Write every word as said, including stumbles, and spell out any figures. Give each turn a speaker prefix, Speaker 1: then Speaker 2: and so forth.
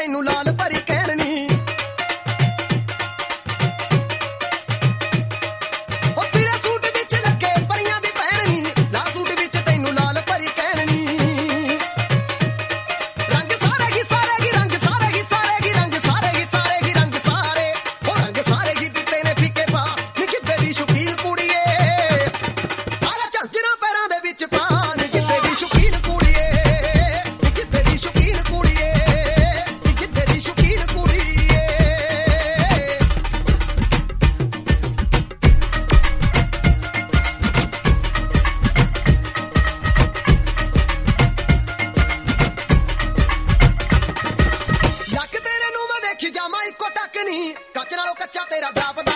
Speaker 1: ਤੈਨੂੰ ਲਾਲ ਪਰੀ ਕਹਿਣੀ ਉਹ ਪੀਲੇ ਸੂਟ ਵਿੱਚ ਲੱਗੇ ਪਰੀਆਂ ਦੀ ਭੈਣ ਨੀ ਲਾਲ ਸੂਟ ਵਿੱਚ ਤੈਨੂੰ ਲਾਲ ਪਰੀ ਕਹਿਣੀ ਰੰਗ ਸਾਰੇ ਹੀ ਸਾਰੇ ਹੀ ਰੰਗ ਸਾਰੇ ਹੀ ਸਾਰੇ ਹੀ ਰੰਗ ਸਾਰੇ ਹੀ ਸਾਰੇ ਹੀ ਰੰਗ ਸਾਰੇ ਉਹ ਰੰਗ ਸਾਰੇ ਹੀ ਦਿੱਤੇ ਨੇ ਫਿੱਕੇ ਪਾ ਨੀ ਕਿੱਥੇ ਦੀ ਸ਼ੁਕੀਨ ਕੁੜੀਏ ਆਲਾ ਝਾਂਜਰਾਂ ਪੈਰਾਂ ਦੇ ਵਿੱਚ ਪਾ ਨੀ ਕਿੱਥੇ ਦੀ ਸ਼ੁਕੀਨ ਕੁੜੀਏ ਨੀ ਕਿੱਥੇ ਦੀ ਸ਼ੁਕੀਨ ਕੁੜੀਏ ਨੀ ਕਿੱਥੇ ਦੀ ਸ਼ੁਕੀਨ ਕੁੜੀਏ ਲੱਕ ਤੇਰੇ ਨੂੰ ਮੈਂ ਵੇਖੀ ਜਾਵਾਂ ਇੱਕੋ ਟੱਕ ਨੀ ਕੱਚ ਨਾਲੋਂ ਕੱਚਾ ਤੇਰਾ ਜਾਪਦਾ